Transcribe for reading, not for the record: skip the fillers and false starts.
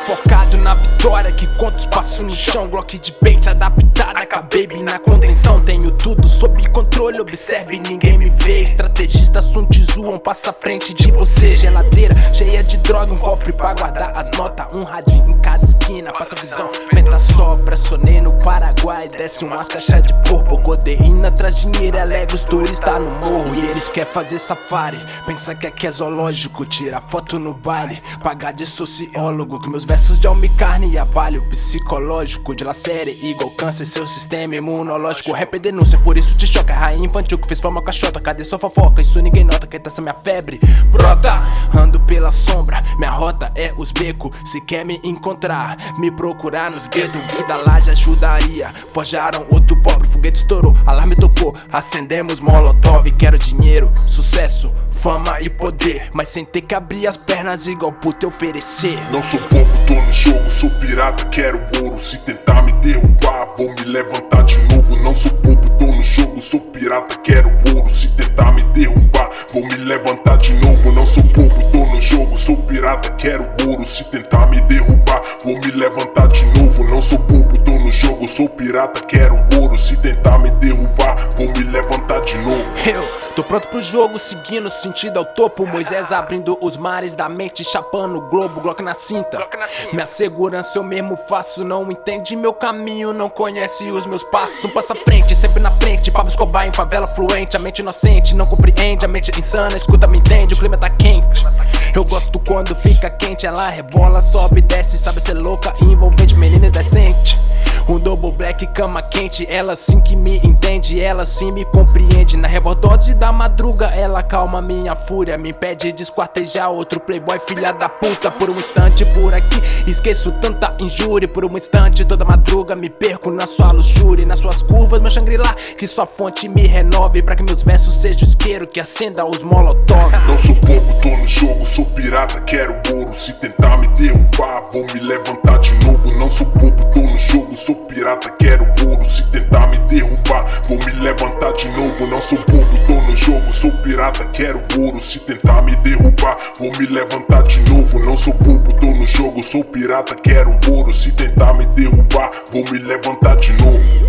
focado na vitória, que conta os passos no chão. Glock de pente adaptada, com a baby na contenção. Tenho tudo sob controle, observe, ninguém me vê. Estrategista Sun Tzu, um passo à frente de você. Geladeira cheia de droga, um cofre pra guardar as notas. Um radinho em cada esquina, passa a visão. Menta sopra, sonei no Paraguai. Desce umas caixas de porco, codeína traz dinheiro, alega os turistas no morro. E eles querem fazer safari, pensa que aqui é zoológico. Tira foto no baile, pagar de sociólogo. Que meus versos de alma e carne e abalho psicológico. De lacere igual câncer, seu sistema imunológico. Rap é denúncia, por isso te choca. Rainha infantil que fez fama com a chota. Cadê sua fofoca? Isso ninguém nota, que essa minha febre brota. Ando pela sombra, minha rota é os becos. Se quer me encontrar, me procurar nos guetos. Vida lá já ajudaria. Forjaram outro pobre, foguete estourou, alarme tocou, acendemos molotov. Quero dinheiro, sucesso, fama e poder, mas sem ter que abrir as pernas igual puta oferecer. Não sou bobo, tô no jogo, sou pirata, quero ouro. Se tentar me derrubar, vou me levantar de novo. Não sou bobo, tô no jogo, sou pirata, quero ouro. Se tentar me derrubar, vou me levantar de novo. Não sou bobo, tô no jogo, sou pirata, quero ouro. Se tentar me derrubar, vou me levantar de novo. Não sou bobo, tô no jogo, sou pirata, quero ouro. Se tentar me derrubar, vou me levantar de novo. Eu tô pronto pro jogo, seguindo sentido ao topo. Moisés abrindo os mares da mente, chapando o globo, Glock na cinta. Minha segurança eu mesmo faço, não entende meu caminho, não conhece os meus passos. Um passo à frente, sempre na frente, Pablo Escobar em favela fluente. A mente inocente não compreende, a mente insana, escuta, me entende, o clima tá quente. Eu gosto quando fica quente, ela rebola, sobe e desce, sabe ser louca, envolvente, menina decente. Um double black, cama quente, ela sim que me entende, ela sim me compreende. Na revoltose da madruga, ela calma minha fúria, me impede de esquartejar outro playboy filha da puta. Por um instante por aqui, esqueço tanta injúria. Por um instante toda madruga me perco na sua luxúria. Nas suas curvas meu Shangri-La, que sua fonte me renove, pra que meus versos sejam isqueiro que acenda os molotov. Não sou bobo, tô no jogo, sou pirata, quero ouro. Se tentar me derrubar, vou me levantar de novo. Não sou bobo, tô no jogo, sou pirata, quero ouro. Se tentar me derrubar, vou me levantar de novo. Não sou bobo, tô no jogo, sou pirata, quero ouro. Se tentar me derrubar, vou me levantar de novo. Não sou bobo, tô no jogo, sou pirata, quero ouro. Se tentar me derrubar, vou me levantar de novo.